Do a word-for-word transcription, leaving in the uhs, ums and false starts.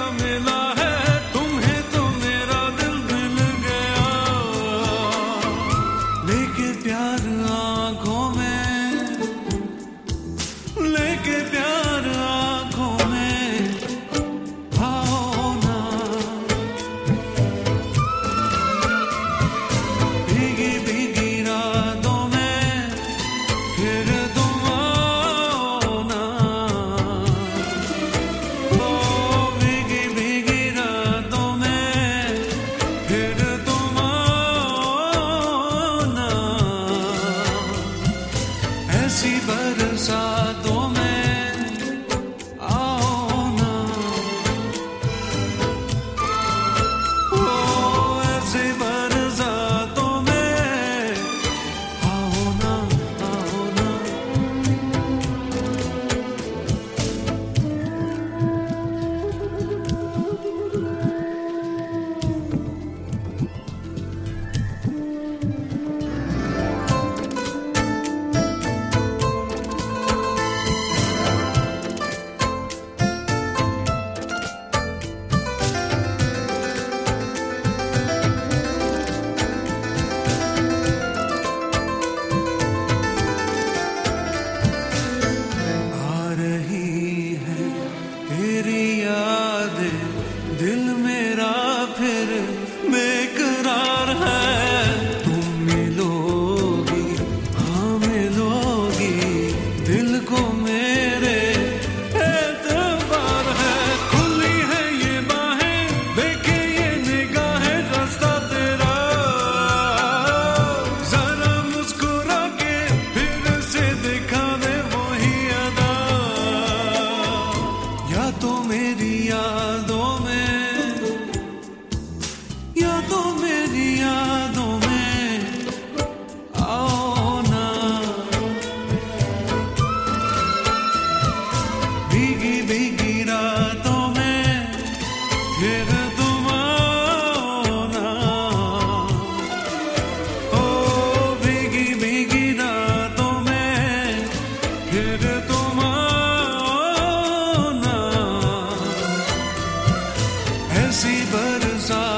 मिला है तुम्हें तो मेरा दिल मिल गया। लेके प्यार आंखों में, लेके प्यार आंखों में आओ ना। भीगी भीगी रातों में फिर तुम आओ ना। ओ भीगी भीगी रातों में फिर तुम आओ ना। ऐसी बरसातों में आओ ना। ओ ऐसी बरसातों में आओ ना, आओ ना। आ रही है तेरी यादें, दिल मेरा फिर बेकरार है। तुम मिलोगी, हाँ मिलोगी, दिल को मेरे एतबार है। खुली है ये बाहें, देखे ये निगाहें, रास्ता तेरा। जरा मुस्कुरा के फिर से दिखा दे वही अदा। या तो मेरी यादों में, या तो मेरी यादों में आओ ना। भीगी भीगी रातों में फिर तुम आओ ना। ओ भीगी भीगी रातों में फिर तुम आओ ना। ऐसी बरसात